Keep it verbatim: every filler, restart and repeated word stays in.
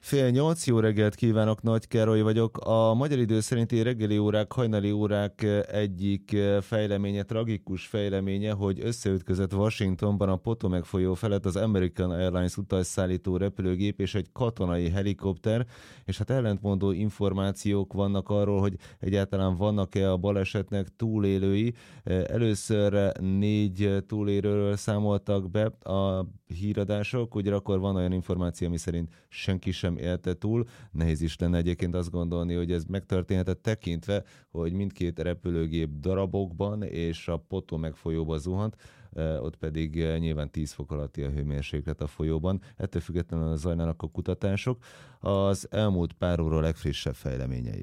Fél nyolc, jó reggelt kívánok, Nagy Károly vagyok. A magyar idő szerinti reggeli órák, hajnali órák egyik fejleménye, tragikus fejleménye, hogy összeütközött Washingtonban a Potomac folyó felett az American Airlines utasszállító repülőgép és egy katonai helikopter, és hát ellentmondó információk vannak arról, hogy egyáltalán vannak-e a balesetnek túlélői. Először négy túlélőről számoltak be a híradások, ugyanakkor van olyan információ, ami szerint senki sem élte túl. Nehéz is lenne egyébként azt gondolni, hogy ez megtörténhetett tekintve, hogy mindkét repülőgép darabokban és a Potomac folyóba zuhant, ott pedig nyilván tíz fok alatti a hőmérséklet a folyóban. Ettől függetlenül zajlanak a kutatások. Az elmúlt pár óra legfrissebb fejleményei.